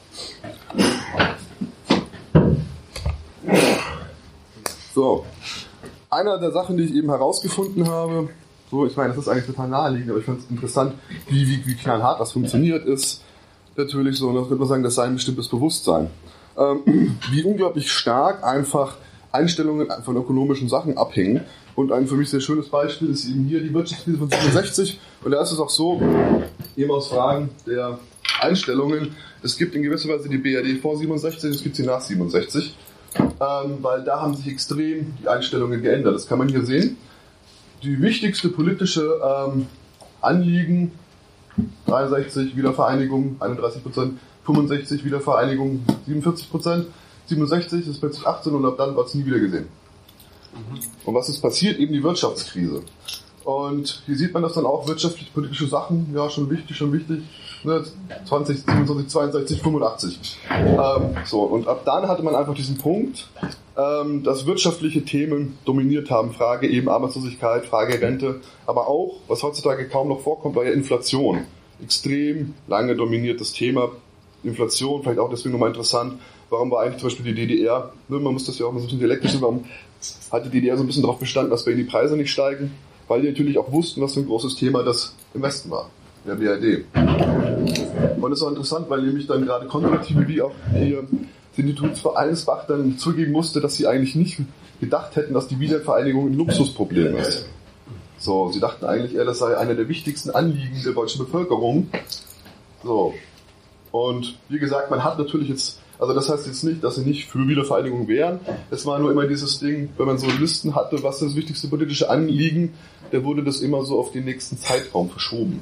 So, einer der Sachen, die ich eben herausgefunden habe, so, ich meine, das ist eigentlich total naheliegend, aber ich fand es interessant, wie, wie, wie knallhart das funktioniert ist. Natürlich so, und das könnte man sagen, das sei ein bestimmtes Bewusstsein. Ähm, wie unglaublich stark einfach Einstellungen von ökonomischen Sachen abhängen. Und ein für mich sehr schönes Beispiel ist eben hier die Wirtschaftskrise von siebenundsechzig. Und da ist es auch so, eben aus Fragen der Einstellungen, es gibt in gewisser Weise die B R D vor siebenundsechzig, es gibt sie nach siebenundsechzig. Ähm, weil da haben sich extrem die Einstellungen geändert. Das kann man hier sehen. Die wichtigste politische ähm, Anliegen, dreiundsechzig Wiedervereinigung, einunddreißig Prozent, fünfundsechzig Wiedervereinigung, siebenundvierzig Prozent, siebenundsechzig ist plötzlich achtzehn und ab dann war es nie wieder gesehen. Mhm. Und was ist passiert? Eben die Wirtschaftskrise. Und hier sieht man das dann auch, wirtschaftlich, politische Sachen, ja, schon wichtig, schon wichtig, ne, zwanzig, siebenundzwanzig, zweiundsechzig, fünfundachtzig. Ähm, so, und ab dann hatte man einfach diesen Punkt, ähm, dass wirtschaftliche Themen dominiert haben, Frage eben Arbeitslosigkeit, Frage Rente, aber auch, was heutzutage kaum noch vorkommt, war ja Inflation. Extrem lange dominiertes Thema. Inflation, vielleicht auch deswegen nochmal interessant, warum war eigentlich zum Beispiel die D D R, ne, man muss das ja auch mal so ein bisschen dialektisch sehen, warum hat die D D R so ein bisschen darauf bestanden, dass bei ihnen die Preise nicht steigen? Weil die natürlich auch wussten, was für ein großes Thema das im Westen war, der B R D. Und das ist auch interessant, weil nämlich dann gerade Konservative wie auch hier das Institut für Allensbach dann zugeben musste, dass sie eigentlich nicht gedacht hätten, dass die Wiedervereinigung ein Luxusproblem ist. So, sie dachten eigentlich eher, das sei einer der wichtigsten Anliegen der deutschen Bevölkerung. So. Und wie gesagt, man hat natürlich jetzt, also das heißt jetzt nicht, dass sie nicht für Wiedervereinigung wären. Es war nur immer dieses Ding, wenn man so Listen hatte, was das wichtigste politische Anliegen, da wurde das immer so auf den nächsten Zeitraum verschoben.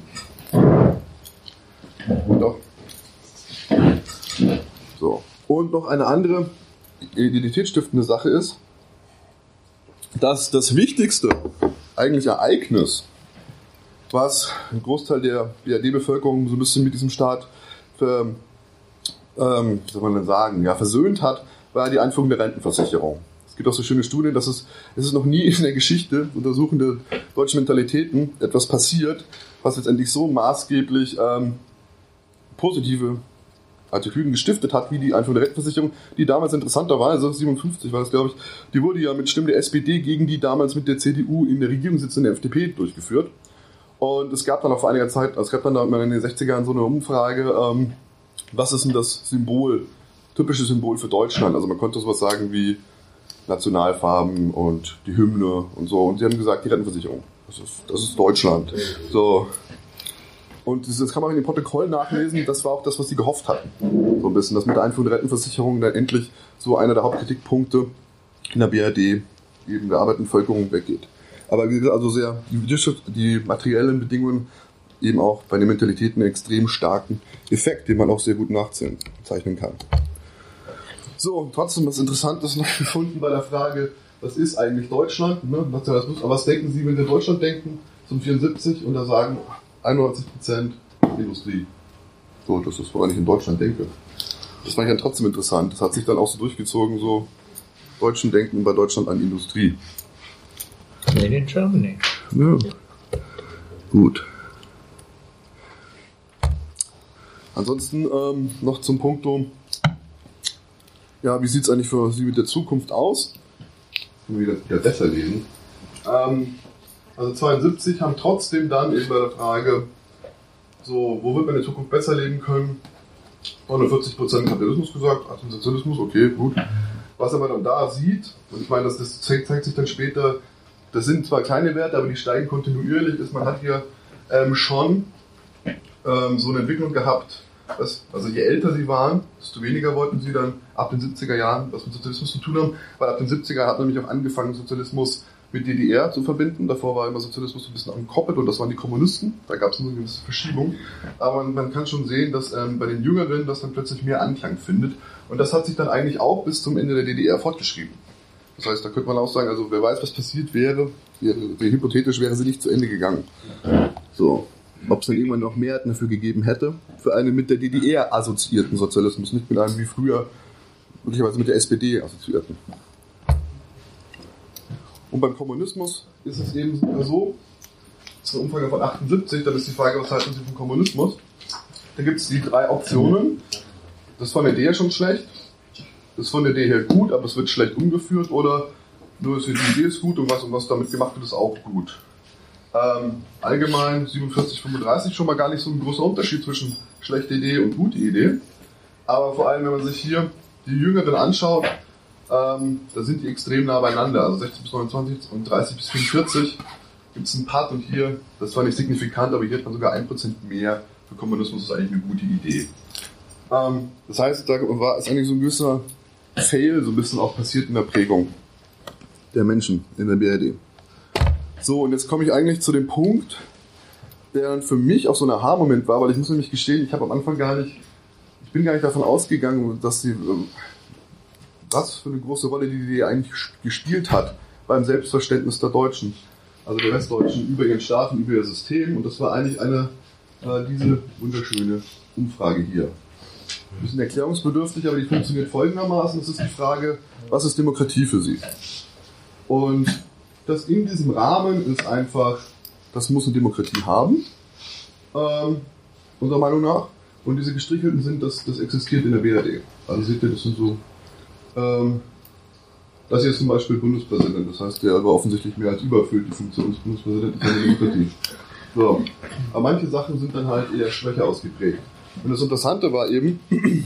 Und auch so. Und noch eine andere identitätsstiftende Sache ist, dass das wichtigste eigentlich Ereignis, was ein Großteil der B R D-Bevölkerung so ein bisschen mit diesem Staat für, ähm, wie soll man denn sagen, ja, versöhnt hat, war die Einführung der Rentenversicherung. Es gibt auch so schöne Studien, dass es, es ist noch nie in der Geschichte untersuchende deutschen Mentalitäten etwas passiert, was letztendlich so maßgeblich ähm, positive Attitüden gestiftet hat, wie die Einführung der Rentenversicherung, die damals interessanterweise, siebenundfünfzig war das glaube ich, die wurde ja mit Stimmen der S P D gegen die damals mit der C D U in der Regierung sitzende F D P durchgeführt. Und es gab dann auch vor einiger Zeit, also es gab dann da in den sechziger Jahren so eine Umfrage, ähm, was ist denn das Symbol, typische Symbol für Deutschland? Also man konnte sowas sagen wie Nationalfarben und die Hymne und so. Und sie haben gesagt, die Rentenversicherung. Das ist, das ist Deutschland. So. Und das kann man in den Protokollen nachlesen, das war auch das, was sie gehofft hatten. So ein bisschen, dass mit der Einführung der Rentenversicherung dann endlich so einer der Hauptkritikpunkte in der B R D eben der arbeitenden Bevölkerung weggeht. Aber wie gesagt, also sehr, die, die materiellen Bedingungen eben auch bei den Mentalitäten einen extrem starken Effekt, den man auch sehr gut nachzeichnen kann. So, und trotzdem was Interessantes noch gefunden bei der Frage, was ist eigentlich Deutschland? Ne? Aber was denken Sie, wenn Sie Deutschland denken, zum vierundsiebzig und da sagen einundneunzig Prozent Industrie. So, das ist, woran ich in Deutschland denke. Das fand ich dann trotzdem interessant. Das hat sich dann auch so durchgezogen, so Deutschen denken bei Deutschland an Industrie. Made in Germany. Ja. Gut. Ansonsten ähm, noch zum Punkto, ja, wie sieht es eigentlich für Sie mit der Zukunft aus? Können wir wieder, wieder besser lesen. Ähm, also zweiundsiebzig haben trotzdem dann eben bei der Frage, so, wo wird man in der Zukunft besser leben können? neunundvierzig Prozent Kapitalismus gesagt, achtzehn Sozialismus, okay, gut. Was aber dann da sieht, und ich meine, das, das zeigt, zeigt sich dann später, das sind zwar kleine Werte, aber die steigen kontinuierlich, ist, man hat hier ähm, schon ähm, so eine Entwicklung gehabt, dass, also je älter sie waren, desto weniger wollten sie dann ab den siebziger Jahren was mit Sozialismus zu tun haben, weil ab den siebziger hat nämlich auch angefangen, Sozialismus mit D D R zu verbinden. Davor war immer Sozialismus so ein bisschen angekoppelt und das waren die Kommunisten. Da gab es nur eine gewisse Verschiebung. Aber man, man kann schon sehen, dass ähm, bei den Jüngeren das dann plötzlich mehr Anklang findet. Und das hat sich dann eigentlich auch bis zum Ende der D D R fortgeschrieben. Das heißt, da könnte man auch sagen, also wer weiß, was passiert wäre, wäre hypothetisch wäre sie nicht zu Ende gegangen. So. Ob es dann irgendwann noch Mehrheiten dafür gegeben hätte, für einen mit der D D R assoziierten Sozialismus, nicht mit einem wie früher, möglicherweise mit der S P D assoziierten. Und beim Kommunismus ist es eben so, das ist ein Umfang von achtundsiebzig, dann ist die Frage, was halten Sie vom Kommunismus? Da gibt es die drei Optionen. Das ist von der Idee her schon schlecht, das ist von der Idee her gut, aber es wird schlecht umgeführt, oder nur die Idee ist gut und was, und was damit gemacht wird, ist auch gut. Ähm, allgemein siebenundvierzig fünfunddreißig schon mal gar nicht so ein großer Unterschied zwischen schlechte Idee und gute Idee. Aber vor allem, wenn man sich hier die Jüngeren anschaut, ähm, da sind die extrem nah beieinander. Also sechzehn bis neunundzwanzig und dreißig bis fünfundvierzig gibt es einen Part, und hier, das war nicht signifikant, aber hier hat man sogar ein Prozent mehr für Kommunismus, das ist eigentlich eine gute Idee. Ähm, das heißt, da war ist eigentlich so ein gewisser Fail so ein bisschen auch passiert in der Prägung der Menschen in der B R D. So, und jetzt komme ich eigentlich zu dem Punkt, der dann für mich auch so ein Aha-Moment war, weil ich muss nämlich gestehen, ich habe am Anfang gar nicht, ich bin gar nicht davon ausgegangen, dass sie, was für eine große Rolle die Idee eigentlich gespielt hat beim Selbstverständnis der Deutschen, also der Westdeutschen, über ihren Staat und über ihr System. Und das war eigentlich eine, äh, diese wunderschöne Umfrage hier. Ein bisschen erklärungsbedürftig, aber die funktioniert folgendermaßen. Es ist die Frage, was ist Demokratie für Sie? Und das in diesem Rahmen ist einfach, das muss eine Demokratie haben, ähm, unserer Meinung nach. Und diese gestrichelten sind, das, das existiert in der B R D. Also seht ihr, das sind so, ähm, das hier ist zum Beispiel Bundespräsident, das heißt, der aber offensichtlich mehr als überfüllt die Funktion des Bundespräsidenten in der Demokratie. So. Aber manche Sachen sind dann halt eher schwächer ausgeprägt. Und das Interessante war eben,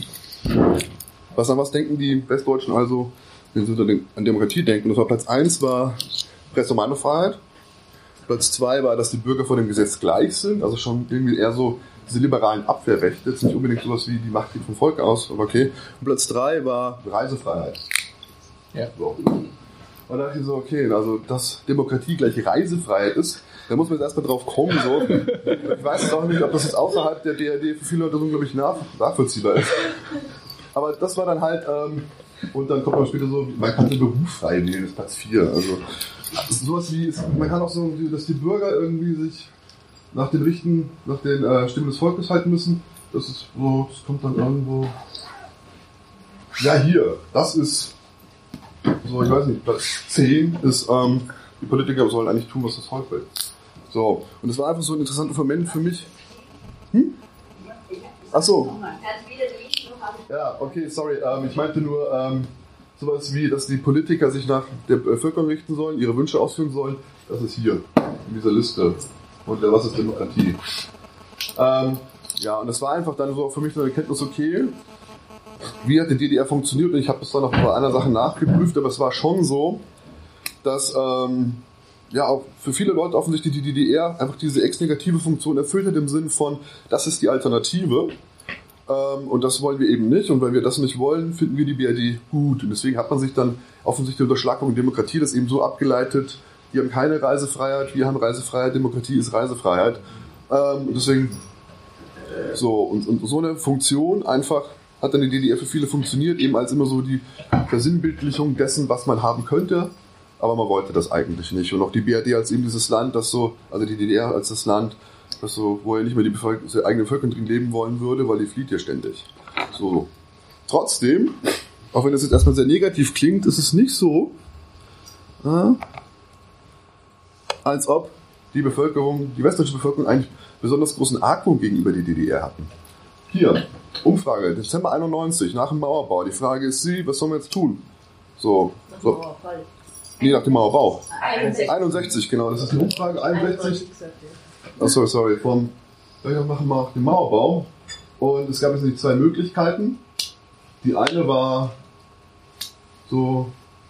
was an was denken die Westdeutschen also, wenn sie an Demokratie denken? Das war Platz eins war Presse- und Meinungsfreiheit. Platz zwei war, dass die Bürger vor dem Gesetz gleich sind, also schon irgendwie eher so diese liberalen Abwehrrechte, jetzt nicht unbedingt sowas wie die Macht geht vom Volk aus, aber okay. Und Platz drei war Reisefreiheit. Ja. So. Und da dachte ich so, okay, also dass Demokratie gleich Reisefreiheit ist, da muss man jetzt erstmal drauf kommen. So. Ich weiß jetzt auch nicht, ob das jetzt außerhalb der D R D für viele Leute so unglaublich nach, nachvollziehbar ist. Aber das war dann halt, ähm, und dann kommt man später so, man kann den Beruf frei wählen, das ist Platz vier. Also sowas wie, man kann auch so, dass die Bürger irgendwie sich nach den Richten, nach den äh, Stimmen des Volkes halten müssen. Das ist so, das kommt dann irgendwo. Ja, hier, das ist so, ich weiß nicht, Platz zehn ist, ähm, die Politiker sollen eigentlich tun, was das Volk will. So, und das war einfach so ein interessanter Moment für mich. Hm? Ach so. Ja, okay, sorry, ähm, ich meinte nur, ähm, sowas wie, dass die Politiker sich nach der Bevölkerung richten sollen, ihre Wünsche ausführen sollen, das ist hier, in dieser Liste. Und äh, was ist Demokratie? Ähm, ja, und das war einfach dann so für mich eine Erkenntnis, okay, wie hat die D D R funktioniert? Und ich habe das dann noch bei einer Sache nachgeprüft, aber es war schon so, dass ähm, ja auch für viele Leute offensichtlich die D D R einfach diese ex-negative Funktion erfüllt hat im Sinn von, das ist die Alternative. Ähm, und das wollen wir eben nicht. Und weil wir das nicht wollen, finden wir die B R D gut. Und deswegen hat man sich dann offensichtlich unter Schlagwort Demokratie das eben so abgeleitet, die haben keine Reisefreiheit, wir haben Reisefreiheit, Demokratie ist Reisefreiheit. Ähm, und deswegen so, und, und so eine Funktion einfach hat dann die D D R für viele funktioniert, eben als immer so die Versinnbildlichung dessen, was man haben könnte, aber man wollte das eigentlich nicht. Und auch die B R D als eben dieses Land, das so, also die D D R als das Land, das so, wo er nicht mehr die Bevölker- die eigene Bevölkerung drin leben wollen würde, weil die flieht ja ständig. So. Trotzdem, auch wenn das jetzt erstmal sehr negativ klingt, ist es nicht so, äh, als ob die Bevölkerung, die westdeutsche Bevölkerung eigentlich besonders großen Argwohn gegenüber der D D R hatten. Hier, Umfrage, Dezember einundneunzig, nach dem Mauerbau. Die Frage ist sie, was sollen wir jetzt tun? So, so. Nee, nach dem Mauerbau. einundsechzig. einundsechzig, genau, das ist die Umfrage, einundsechzig. Achso, sorry, vom, wir machen mal den Mauerbau. Und es gab jetzt die zwei Möglichkeiten. Die eine war so,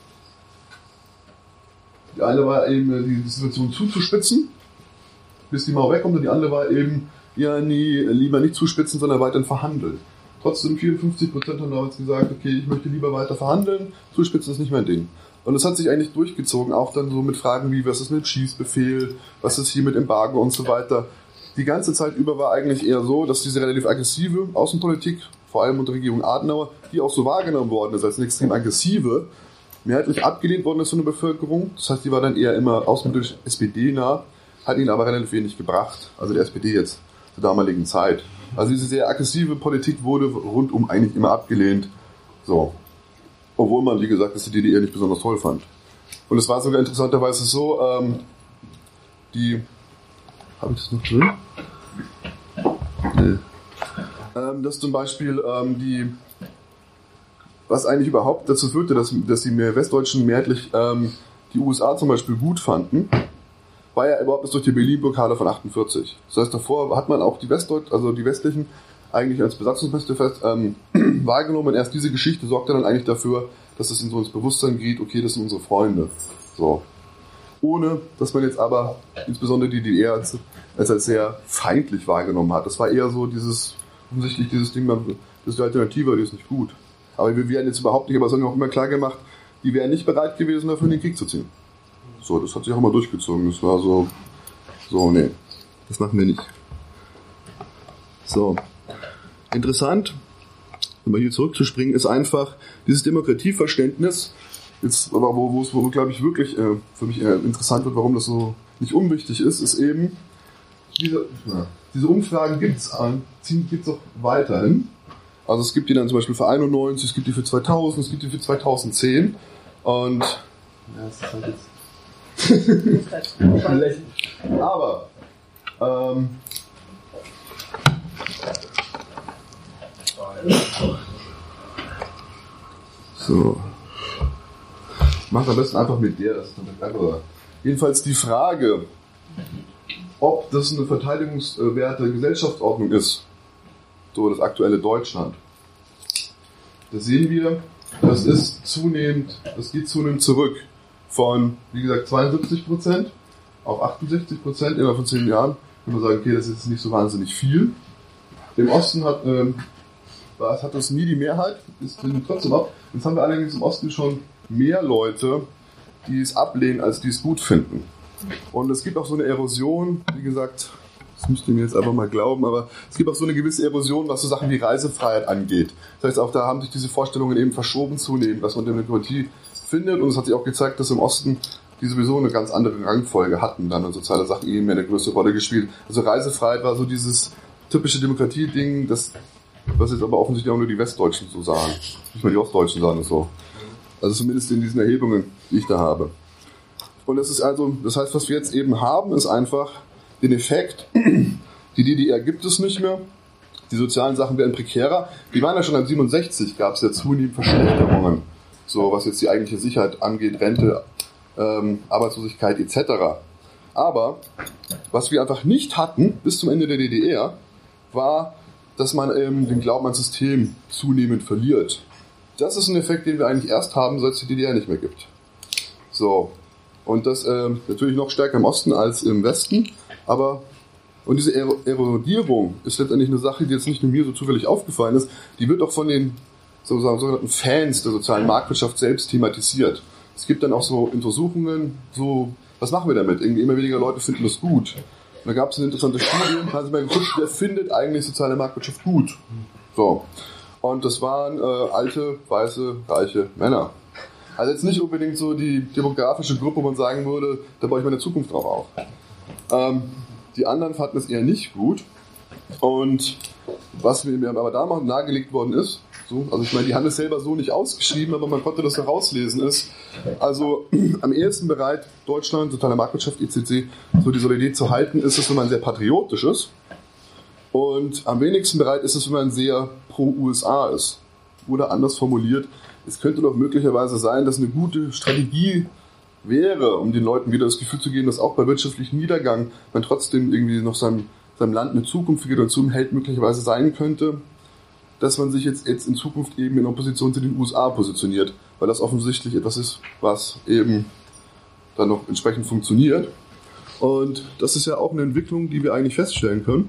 die eine war eben, die Situation zuzuspitzen, bis die Mauer wegkommt, und die andere war eben, ja, nie, lieber nicht zuspitzen, sondern weiterhin verhandeln. Trotzdem vierundfünfzig Prozent haben damals gesagt, okay, ich möchte lieber weiter verhandeln, zuspitzen ist nicht mein Ding. Und das hat sich eigentlich durchgezogen, auch dann so mit Fragen wie, was ist mit Schießbefehl, was ist hier mit Embargo und so weiter. Die ganze Zeit über war eigentlich eher so, dass diese relativ aggressive Außenpolitik, vor allem unter Regierung Adenauer, die auch so wahrgenommen worden ist als eine extrem aggressive, mehrheitlich abgelehnt worden ist von der Bevölkerung. Das heißt, die war dann eher immer außenpolitisch S P D-nah, hat ihnen aber relativ wenig gebracht, also der S P D jetzt zur damaligen Zeit. Also diese sehr aggressive Politik wurde rundum eigentlich immer abgelehnt. So. Obwohl man, wie gesagt, das die D D R nicht besonders toll fand. Und es war sogar interessanterweise so, ähm, die, habe ich das noch drin? Nee. Ähm, dass zum Beispiel ähm, die, was eigentlich überhaupt dazu führte, dass, dass die Westdeutschen mehrheitlich ähm, die U S A zum Beispiel gut fanden, war ja überhaupt erst durch die Berlin-Blockade von achtundvierzig. Das heißt, davor hat man auch die Westdeut- also die Westlichen eigentlich als Besatzungsmächte fest ähm, wahrgenommen, und erst diese Geschichte sorgte dann eigentlich dafür, dass es in so ins Bewusstsein geht, okay, das sind unsere Freunde. So. Ohne, dass man jetzt aber insbesondere die D D R als, als, als sehr feindlich wahrgenommen hat. Das war eher so dieses, offensichtlich dieses Ding, das ist die Alternative, die ist nicht gut. Aber wir werden jetzt überhaupt nicht, aber es haben wir auch immer klar gemacht, die wären nicht bereit gewesen, dafür in den Krieg zu ziehen. So, das hat sich auch immer durchgezogen. Das war so, so, nee, das machen wir nicht. So. Interessant, um mal hier zurückzuspringen, ist einfach dieses Demokratieverständnis, jetzt, aber wo, wo es, wo, glaube ich, wirklich äh, für mich äh, interessant wird, warum das so nicht unwichtig ist, ist eben, diese, ja, diese Umfragen gibt es gibt's auch weiterhin. Also es gibt die dann zum Beispiel für einundneunzig, es gibt die für zweitausend, es gibt die für zweitausendzehn, und ja, das ist halt jetzt aber ähm, so, mach am besten einfach mit der, das ist dann cleverer. Jedenfalls die Frage, ob das eine verteidigungswerte Gesellschaftsordnung ist, so das aktuelle Deutschland. Da sehen wir, das ist zunehmend, das geht zunehmend zurück. Von, wie gesagt, zweiundsiebzig Prozent auf achtundsechzig Prozent innerhalb von zehn Jahren. Kann man sagen, okay, das ist jetzt nicht so wahnsinnig viel. Im Osten hat, ähm, hat das nie die Mehrheit, ist trotzdem ab. Jetzt haben wir allerdings im Osten schon mehr Leute, die es ablehnen, als die es gut finden. Und es gibt auch so eine Erosion, wie gesagt, das müsst ihr mir jetzt einfach mal glauben, aber es gibt auch so eine gewisse Erosion, was so Sachen wie Reisefreiheit angeht. Das heißt, auch da haben sich diese Vorstellungen eben verschoben zunehmend, was man Demokratie findet, und es hat sich auch gezeigt, dass im Osten die sowieso eine ganz andere Rangfolge hatten, dann und soziale Sachen eben mehr eine größere Rolle gespielt. Also Reisefreiheit war so dieses typische Demokratie-Ding, das, was jetzt aber offensichtlich auch nur die Westdeutschen so sagen. Nicht mal die Ostdeutschen sagen es so. Also zumindest in diesen Erhebungen, die ich da habe. Und das ist also, das heißt, was wir jetzt eben haben, ist einfach den Effekt, die D D R gibt es nicht mehr, die sozialen Sachen werden prekärer. Die waren ja schon ab siebenundsechzig, gab es ja zunehmend Verschlechterungen, so was jetzt die eigentliche Sicherheit angeht, Rente, ähm, Arbeitslosigkeit et cetera. Aber was wir einfach nicht hatten bis zum Ende der D D R, war, dass man ähm, den Glauben ans System zunehmend verliert. Das ist ein Effekt, den wir eigentlich erst haben, seit es die D D R nicht mehr gibt. So. Und das ähm, natürlich noch stärker im Osten als im Westen, aber und diese Erodierung ist letztendlich eine Sache, die jetzt nicht nur mir so zufällig aufgefallen ist, die wird auch von den sozusagen sogenannten Fans der sozialen Marktwirtschaft selbst thematisiert. Es gibt dann auch so Untersuchungen, so, was machen wir damit? Irgendwie immer weniger Leute finden das gut. Und da gab es eine interessante Studie, da haben sie mal geguckt, wer findet eigentlich soziale Marktwirtschaft gut? So. Und das waren äh, alte, weiße, reiche Männer. Also jetzt nicht unbedingt so die demografische Gruppe, wo man sagen würde, da baue ich meine Zukunft drauf auf. Ähm, die anderen fanden es eher nicht gut. Und was mir aber da mal nahegelegt worden ist, so, also ich meine, die haben es selber so nicht ausgeschrieben, aber man konnte das herauslesen, ist, also am ehesten bereit, Deutschland, totale Marktwirtschaft, et cetera, so die Solidarität zu halten, ist es, wenn man sehr patriotisch ist. Und am wenigsten bereit ist es, wenn man sehr pro-U S A ist. Oder anders formuliert, es könnte doch möglicherweise sein, dass eine gute Strategie wäre, um den Leuten wieder das Gefühl zu geben, dass auch bei wirtschaftlichem Niedergang man trotzdem irgendwie noch seinem, seinem Land eine zukünftige oder zum Held möglicherweise sein könnte, dass man sich jetzt, jetzt in Zukunft eben in Opposition zu den U S A positioniert, weil das offensichtlich etwas ist, was eben dann noch entsprechend funktioniert. Und das ist ja auch eine Entwicklung, die wir eigentlich feststellen können.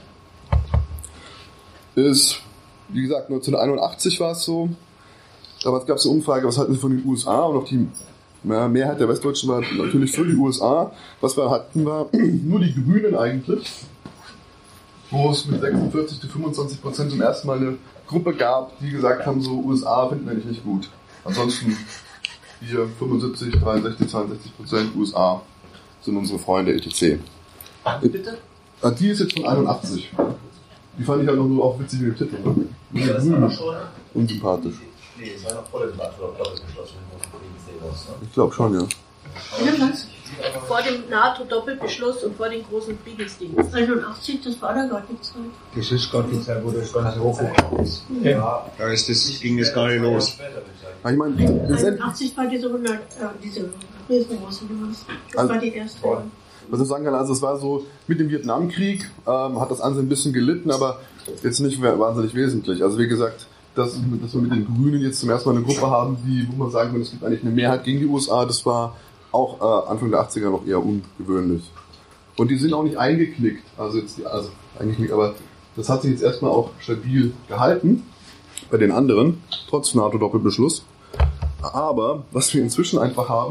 Ist, wie gesagt, neunzehnhunderteinundachtzig war es so. Damals gab es eine Umfrage, was halten Sie von den U S A? Und auch die ja, Mehrheit der Westdeutschen war natürlich für die U S A. Was wir hatten, war nur die Grünen eigentlich, wo es mit sechsundvierzig zu fünfundzwanzig Prozent zum ersten Mal eine Gruppe gab, die gesagt haben, so U S A finden wir eigentlich nicht gut. Ansonsten hier fünfundsiebzig, dreiundsechzig, zweiundsechzig Prozent U S A sind unsere Freunde et cetera. Bitte? Die ist jetzt von einundachtzig. Die fand ich halt noch nur auch witzig mit dem Titel. Ne? Ja, das war schon unsympathisch. Nee, es war noch vor dem NATO-Doppelbeschluss. Ich glaube schon, ja. Vor dem NATO-Doppelbeschluss und vor den großen Friedensdienst. einundachtzig, das war da gar nicht Zeit. Das ist gerade die Zeit, wo das ganze hochgekommen ist. Ja, da ist das, ging das gar nicht los. Ja, ich meine, einundachtzig war diese hundert, äh, diese riesengroße Nummer. Das also, war die erste. Was ich sagen kann, also es war so, mit dem Vietnamkrieg ähm, hat das Ansehen ein bisschen gelitten, aber jetzt nicht wahnsinnig wesentlich. Also wie gesagt, dass, dass wir mit den Grünen jetzt zum ersten Mal eine Gruppe haben, die, wo man sagen kann, es gibt eigentlich eine Mehrheit gegen die U S A, das war auch äh, Anfang der achtziger noch eher ungewöhnlich. Und die sind auch nicht eingeknickt, also jetzt die, also eingeknickt, aber das hat sich jetzt erstmal auch stabil gehalten bei den anderen, trotz NATO-Doppelbeschluss. Aber was wir inzwischen einfach haben,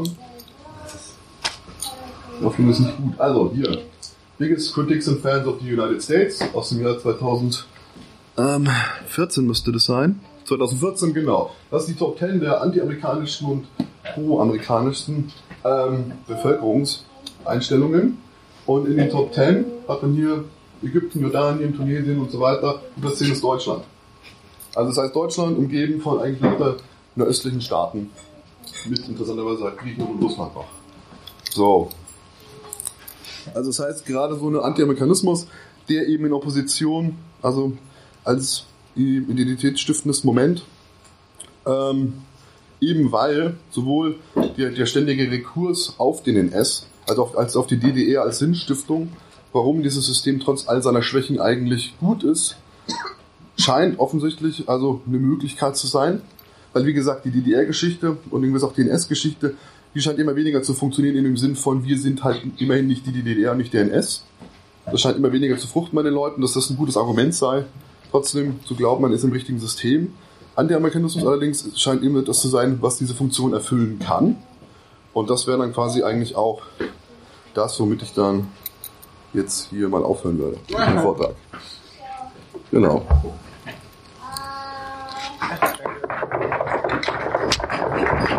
Hoffnung ist nicht gut. Also hier, Biggest Critics and Fans of the United States aus dem Jahr zweitausendvierzehn müsste das sein. zweitausendvierzehn, genau. Das ist die Top zehn der anti-amerikanischen und pro-amerikanischen ähm, Bevölkerungseinstellungen. Und in den Top zehn hat man hier Ägypten, Jordanien, Tunesien und so weiter. Und das zehn ist Deutschland. Also das heißt Deutschland umgeben von eigentlich lauter östlichen Staaten. Mit interessanterweise halt Griechenland und Russland noch. So. Also das heißt, gerade so ein Anti-Amerikanismus, der eben in Opposition, also als identitätsstiftendes Moment, ähm, eben weil sowohl der, der ständige Rekurs auf den N S, als auch als auf die D D R als Sinnstiftung, warum dieses System trotz all seiner Schwächen eigentlich gut ist, scheint offensichtlich also eine Möglichkeit zu sein, weil wie gesagt, die D D R-Geschichte und irgendwie auch die N S-Geschichte, die scheint immer weniger zu funktionieren in dem Sinn von, wir sind halt immerhin nicht die D D R und nicht der N S. Das scheint immer weniger zu fruchten bei den Leuten, dass das ein gutes Argument sei, trotzdem zu glauben, man ist im richtigen System. Anti-Amerikanismus allerdings scheint immer das zu sein, was diese Funktion erfüllen kann. Und das wäre dann quasi eigentlich auch das, womit ich dann jetzt hier mal aufhören würde, mit dem Vortrag. Genau.